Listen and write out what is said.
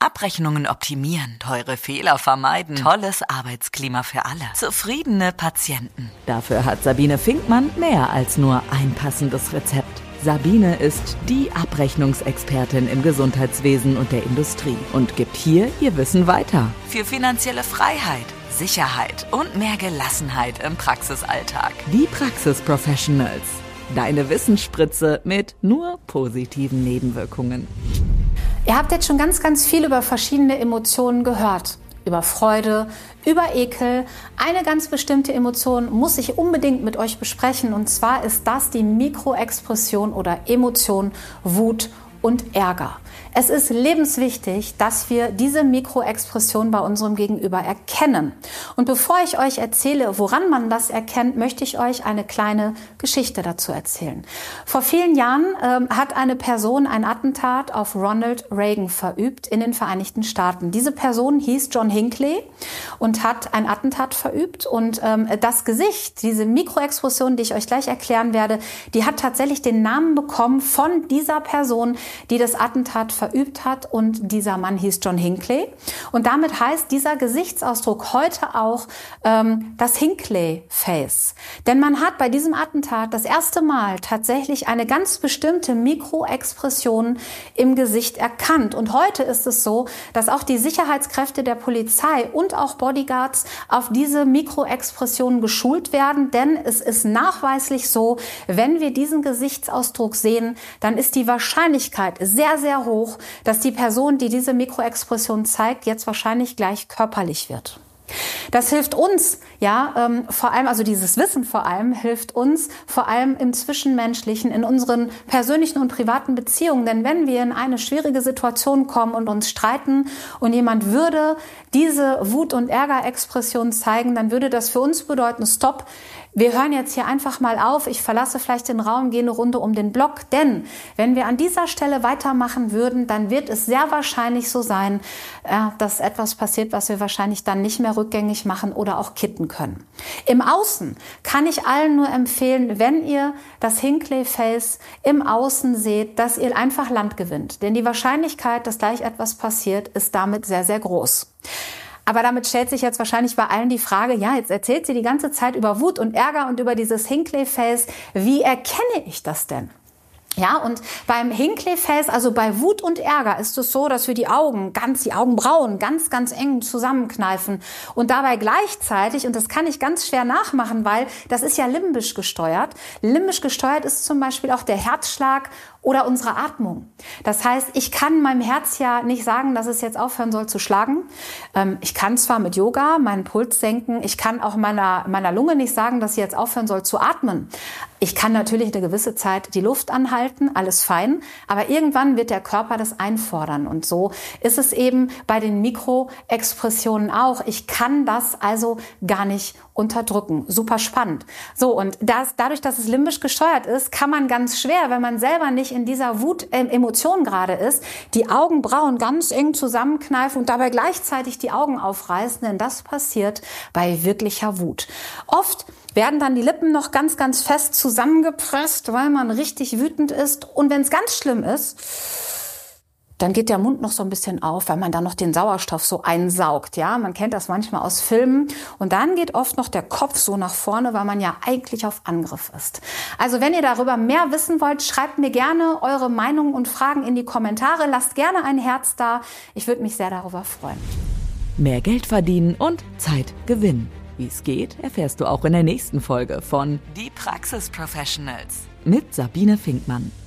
Abrechnungen optimieren, teure Fehler vermeiden, tolles Arbeitsklima für alle, zufriedene Patienten. Dafür hat Sabine Finkmann mehr als nur ein passendes Rezept. Sabine ist die Abrechnungsexpertin im Gesundheitswesen und der Industrie und gibt hier ihr Wissen weiter. Für finanzielle Freiheit, Sicherheit und mehr Gelassenheit im Praxisalltag. Die Praxis-Professionals. Deine Wissensspritze mit nur positiven Nebenwirkungen. Ihr habt jetzt schon ganz, ganz viel über verschiedene Emotionen gehört. Über Freude, über Ekel. Eine ganz bestimmte Emotion muss ich unbedingt mit euch besprechen. Und zwar ist das die Mikroexpression oder Emotion Wut und Ärger. Es ist lebenswichtig, dass wir diese Mikroexpression bei unserem Gegenüber erkennen. Und bevor ich euch erzähle, woran man das erkennt, möchte ich euch eine kleine Geschichte dazu erzählen. Vor vielen Jahren hat eine Person ein Attentat auf Ronald Reagan verübt in den Vereinigten Staaten. Diese Person hieß John Hinckley und hat ein Attentat verübt. Und das Gesicht, diese Mikroexpression, die ich euch gleich erklären werde, die hat tatsächlich den Namen bekommen von dieser Person, die das Attentat verübt hat, und dieser Mann hieß John Hinckley. Und damit heißt dieser Gesichtsausdruck heute auch das Hinckley-Face. Denn man hat bei diesem Attentat das erste Mal tatsächlich eine ganz bestimmte Mikroexpression im Gesicht erkannt. Und heute ist es so, dass auch die Sicherheitskräfte der Polizei und auch Bodyguards auf diese Mikroexpression geschult werden. Denn es ist nachweislich so, wenn wir diesen Gesichtsausdruck sehen, dann ist die Wahrscheinlichkeit sehr, sehr hoch, dass die Person, die diese Mikroexpression zeigt, jetzt wahrscheinlich gleich körperlich wird. Das hilft uns, vor allem, also dieses Wissen vor allem, hilft uns vor allem im Zwischenmenschlichen, in unseren persönlichen und privaten Beziehungen. Denn wenn wir in eine schwierige Situation kommen und uns streiten und jemand würde diese Wut- und Ärgerexpression zeigen, dann würde das für uns bedeuten, stopp, wir hören jetzt hier einfach mal auf, ich verlasse vielleicht den Raum, gehe eine Runde um den Block. Denn wenn wir an dieser Stelle weitermachen würden, dann wird es sehr wahrscheinlich so sein, dass etwas passiert, was wir wahrscheinlich dann nicht mehr rückgängig machen oder auch kitten können. Im Außen kann ich allen nur empfehlen, wenn ihr das Hinckley-Face im Außen seht, dass ihr einfach Land gewinnt. Denn die Wahrscheinlichkeit, dass gleich etwas passiert, ist damit sehr, sehr groß. Aber damit stellt sich jetzt wahrscheinlich bei allen die Frage, jetzt erzählt sie die ganze Zeit über Wut und Ärger und über dieses Hinckley-Face. Wie erkenne ich das denn? Ja, und beim Hinckley-Face, also bei Wut und Ärger, ist es so, dass wir die Augenbrauen ganz, ganz eng zusammenkneifen und dabei gleichzeitig, und das kann ich ganz schwer nachmachen, weil das ist ja limbisch gesteuert. Limbisch gesteuert ist zum Beispiel auch der Herzschlag oder unsere Atmung. Das heißt, ich kann meinem Herz ja nicht sagen, dass es jetzt aufhören soll zu schlagen. Ich kann zwar mit Yoga meinen Puls senken, ich kann auch meiner Lunge nicht sagen, dass sie jetzt aufhören soll zu atmen. Ich kann natürlich eine gewisse Zeit die Luft anhalten, alles fein, aber irgendwann wird der Körper das einfordern. Und so ist es eben bei den Mikroexpressionen auch. Ich kann das also gar nicht unterdrücken. Super spannend. So, und dadurch, dass es limbisch gesteuert ist, kann man ganz schwer, wenn man selber nicht in dieser Wut-Emotion gerade ist, die Augenbrauen ganz eng zusammenkneifen und dabei gleichzeitig die Augen aufreißen, denn das passiert bei wirklicher Wut. Oft werden dann die Lippen noch ganz, ganz fest zusammengepresst, weil man richtig wütend ist. Und wenn es ganz schlimm ist, dann geht der Mund noch so ein bisschen auf, weil man dann noch den Sauerstoff so einsaugt. Ja, man kennt das manchmal aus Filmen. Und dann geht oft noch der Kopf so nach vorne, weil man ja eigentlich auf Angriff ist. Also wenn ihr darüber mehr wissen wollt, schreibt mir gerne eure Meinungen und Fragen in die Kommentare. Lasst gerne ein Herz da. Ich würde mich sehr darüber freuen. Mehr Geld verdienen und Zeit gewinnen. Wie es geht, erfährst du auch in der nächsten Folge von Die Praxis-Professionals mit Sabine Finkmann.